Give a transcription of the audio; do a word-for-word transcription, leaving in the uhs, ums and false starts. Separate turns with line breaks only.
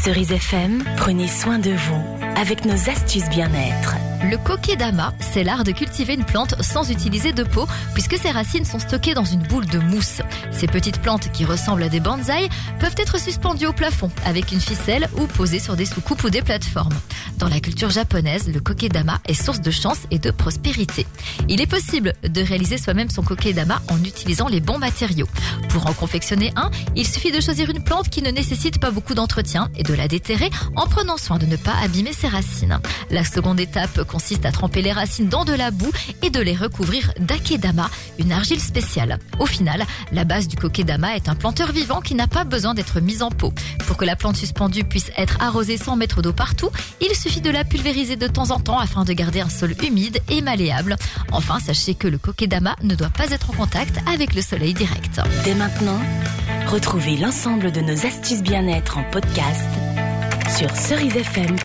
Cerise F M, prenez soin de vous avec nos astuces bien-être.
Le kokedama, c'est l'art de cultiver une plante sans utiliser de pot, puisque ses racines sont stockées dans une boule de mousse. Ces petites plantes qui ressemblent à des bonsaïs peuvent être suspendues au plafond avec une ficelle ou posées sur des soucoupes ou des plateformes. Dans la culture japonaise, le kokedama est source de chance et de prospérité. Il est possible de réaliser soi-même son kokedama en utilisant les bons matériaux. Pour en confectionner un, il suffit de choisir une plante qui ne nécessite pas beaucoup d'entretien et de la déterrer en prenant soin de ne pas abîmer ses racines. La seconde étape consiste à tremper les racines dans de la boue et de les recouvrir d'akedama, une argile spéciale. Au final, la base du kokedama est un planteur vivant qui n'a pas besoin d'être mis en pot. Pour que la plante suspendue puisse être arrosée sans mettre d'eau partout, il suffit de la pulvériser de temps en temps afin de garder un sol humide et malléable. Enfin, sachez que le kokedama ne doit pas être en contact avec le soleil direct.
Dès maintenant, retrouvez l'ensemble de nos astuces bien-être en podcast sur cerise f m.